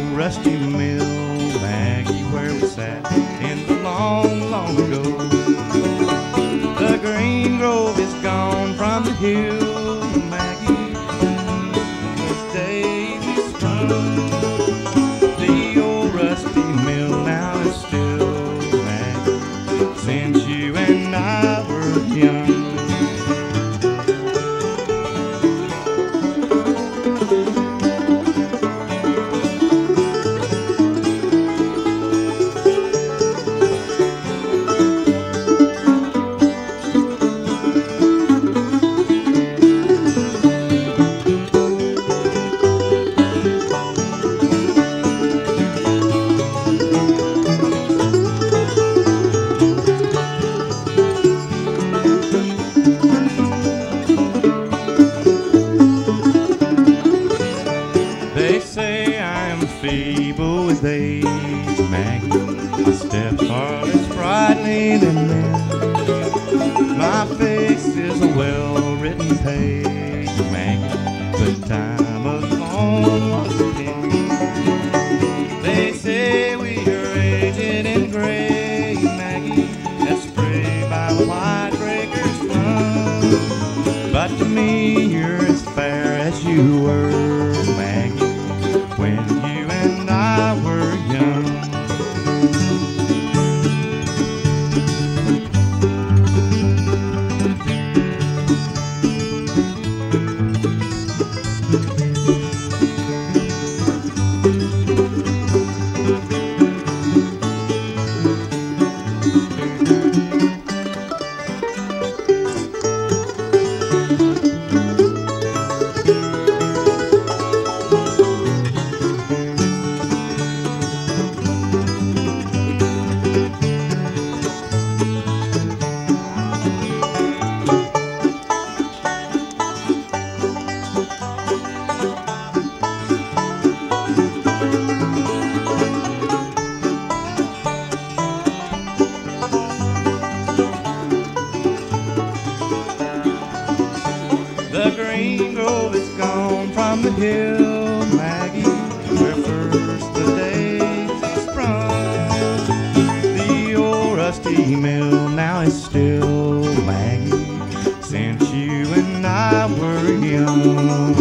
rusty mill, Maggie, where we sat in the long, long ago. The green grove is gone from the hill, Maggie, those days we sprung. The old rusty mill now is still, Maggie, since you and I were young. They say I am feeble with age, Maggie. My steps are less sprightly than men. My face is a well-written page, Maggie, but time alone was a pen. They say we are aged and gray, Maggie, as sprayed by the white breaker's sun. But to me you're as fair as you were, Maggie, when you and I were young. The green grove is gone from the hill, Maggie, where first the days sprung. The old rusty mill now is still, Maggie, since you and I were young.